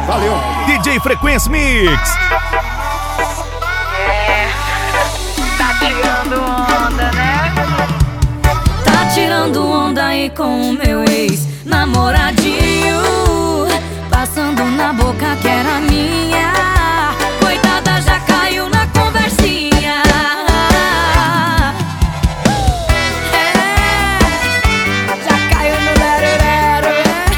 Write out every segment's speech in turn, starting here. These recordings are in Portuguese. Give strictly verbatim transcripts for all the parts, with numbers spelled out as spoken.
Valeu. D J Frequência Mix. É, tá tirando onda, né? Tá tirando onda aí com o meu ex-namoradinho, passando na boca que era minha. Coitada, já caiu na conversinha. É, já caiu no lero-lero.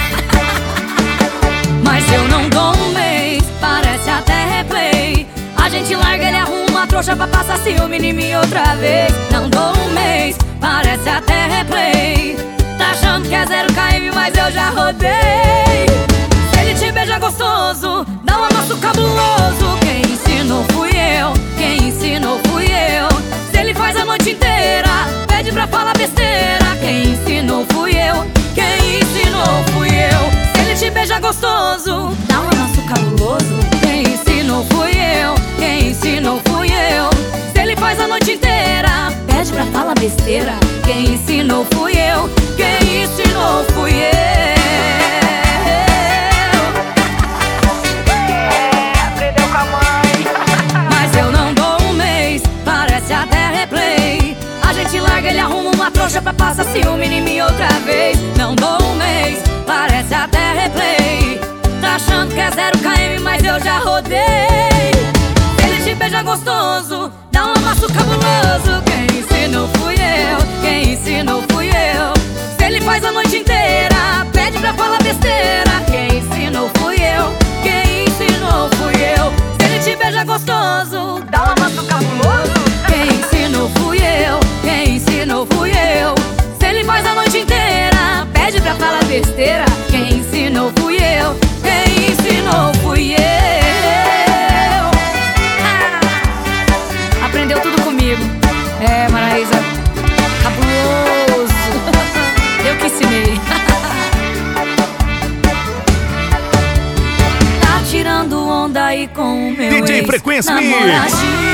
Mas eu não dou um mês, parece até replay. A gente larga, ele arruma a trouxa pra passar ciúme em mim outra vez. Não dou um mês, parece até replay. Tá achando que é zero K M, mas eu já rodei. Se ele te beija gostoso, dá um amasso cabuloso. Quem ensinou fui eu, quem ensinou fui eu. Se ele faz a noite inteira, pede pra falar besteira. Quem ensinou fui eu, quem ensinou fui eu. Se ele te beija gostoso, dá um amasso cabuloso. Quem ensinou fui eu, quem ensinou fui eu. Se ele faz a noite inteira, pede pra falar besteira. Quem ensinou fui eu, quem ensinou fui eu. É, aprendeu com a mãe. Mas eu não dou um mês, parece até replay. A gente larga, ele arruma uma trouxa pra passar ciúme em mim outra vez. Não dou um mês, parece até replay. Tá achando que é zero K M, mas eu já rodei. Se ele te beija gostoso, dá um amasso cabuloso. Quem ensinou fui eu, quem ensinou fui eu. Se ele faz a noite inteira, pede pra falar besteira. Quem ensinou fui eu, quem ensinou fui eu. Se ele te beija gostoso, Dá um amasso cabuloso. quem ensinou fui eu, quem ensinou fui eu. Se ele faz a noite inteira, pede pra falar besteira. Quem ensinou fui eu, quem ensinou fui eu. Ah, aprendeu tudo comigo. É, Maraísa, cabuloso. Eu que ensinei. Tá tirando onda aí com o meu D J Frequência Mix. ex-namoradinho.